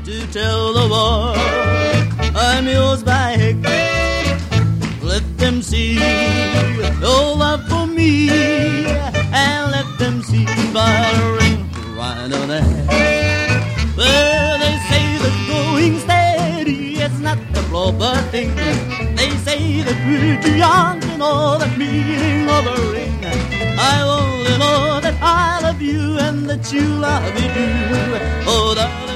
to tell the world I'm yours by heck. Let them see your love for me, and let them see by the ring right on the hand. Well, they say that going steady is not the proper thing. They say that we're too young to know the meaning of a ring. I only know that I love you and that you love me too. Oh, darling.